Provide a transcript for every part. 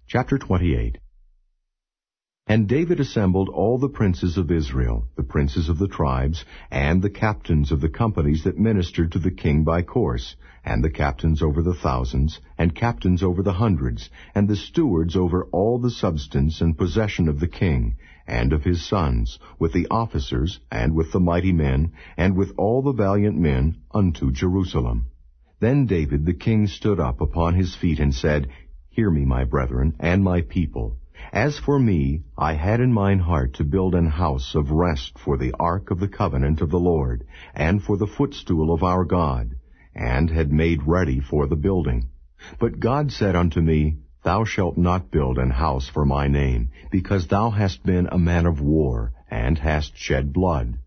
Chapter 28. And David assembled all the princes of Israel, the princes of the tribes, and the captains of the companies that ministered to the king by course, and the captains over the thousands, and captains over the hundreds, and the stewards over all the substance and possession of the king, and of his sons, with the officers, and with the mighty men, and with all the valiant men, unto Jerusalem. Then David the king stood up upon his feet and said, Hear me, my brethren, and my people. As for me, I had in mine heart to build an house of rest for the ark of the covenant of the Lord, and for the footstool of our God, and had made ready for the building. But God said unto me, Thou shalt not build an house for my name, because thou hast been a man of war, and hast shed blood.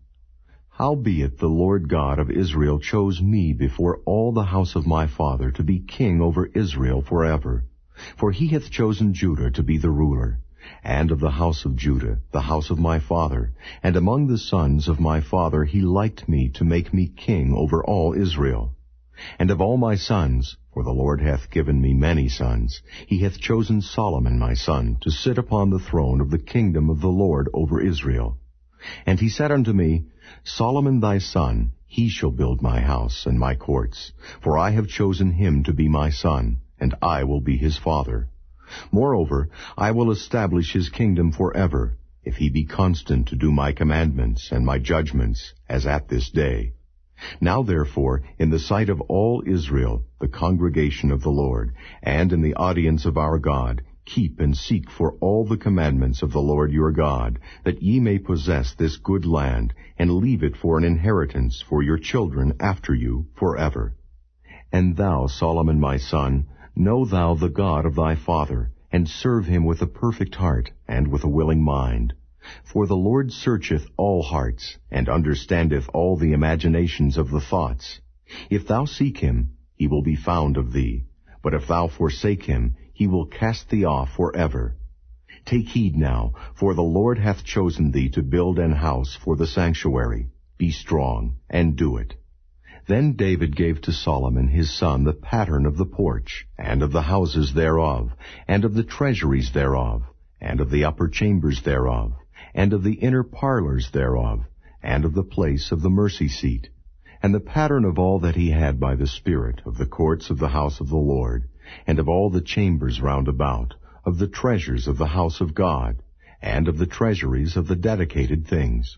Howbeit the Lord God of Israel chose me before all the house of my father to be king over Israel forever. For he hath chosen Judah to be the ruler, and of the house of Judah, the house of my father, and among the sons of my father he liked me to make me king over all Israel. And of all my sons, for the Lord hath given me many sons, he hath chosen Solomon my son to sit upon the throne of the kingdom of the Lord over Israel. And he said unto me, Solomon thy son, he shall build my house and my courts, for I have chosen him to be my son, and I will be his father. Moreover, I will establish his kingdom forever, if he be constant to do my commandments and my judgments, as at this day. Now therefore, in the sight of all Israel, the congregation of the Lord, and in the audience of our God, keep and seek for all the commandments of the Lord your God, that ye may possess this good land, and leave it for an inheritance for your children after you forever. And thou, Solomon my son, know thou the God of thy father, and serve him with a perfect heart, and with a willing mind. For the Lord searcheth all hearts, and understandeth all the imaginations of the thoughts. If thou seek him, he will be found of thee. But if thou forsake him, he will cast thee off forever. Take heed now, for the Lord hath chosen thee to build an house for the sanctuary. Be strong, and do it. Then David gave to Solomon his son the pattern of the porch, and of the houses thereof, and of the treasuries thereof, and of the upper chambers thereof, and of the inner parlors thereof, and of the place of the mercy seat, and the pattern of all that he had by the Spirit of the courts of the house of the Lord, and of all the chambers round about, of the treasures of the house of God, and of the treasuries of the dedicated things.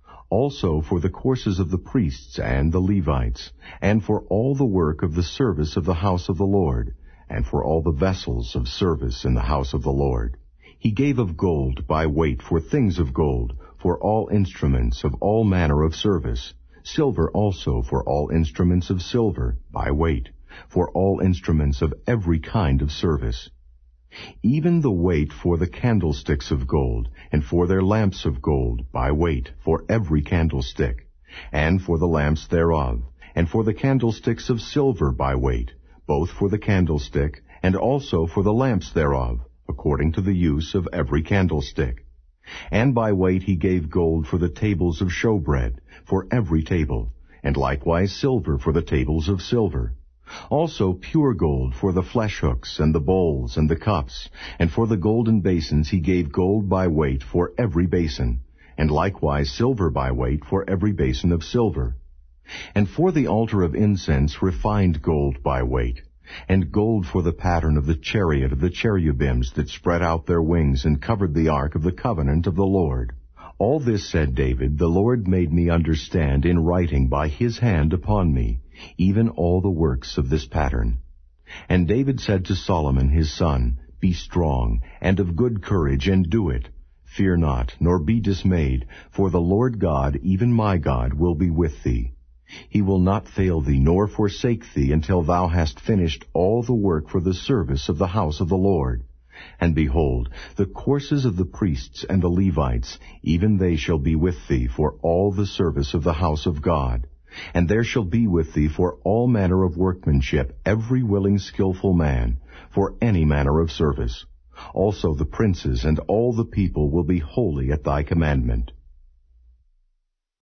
Also for the courses of the priests and the Levites, and for all the work of the service of the house of the Lord, and for all the vessels of service in the house of the Lord. He gave of gold by weight for things of gold, for all instruments of all manner of service, silver also for all instruments of silver, by weight, for all instruments of every kind of service. Even the weight for the candlesticks of gold, and for their lamps of gold, by weight, for every candlestick, and for the lamps thereof, and for the candlesticks of silver by weight, both for the candlestick, and also for the lamps thereof, according to the use of every candlestick. And by weight he gave gold for the tables of showbread, for every table, and likewise silver for the tables of silver. Also pure gold for the flesh hooks, and the bowls, and the cups, and for the golden basins he gave gold by weight for every basin, and likewise silver by weight for every basin of silver. And for the altar of incense refined gold by weight, and gold for the pattern of the chariot of the cherubims that spread out their wings and covered the ark of the covenant of the Lord. All this, said David, the Lord made me understand in writing by his hand upon me, even all the works of this pattern. And David said to Solomon his son, Be strong, and of good courage, and do it. Fear not, nor be dismayed, for the Lord God, even my God, will be with thee. He will not fail thee, nor forsake thee, until thou hast finished all the work for the service of the house of the Lord. And behold, the courses of the priests and the Levites, even they shall be with thee for all the service of the house of God. And there shall be with thee for all manner of workmanship every willing skillful man, for any manner of service. Also the princes and all the people will be holy at thy commandment.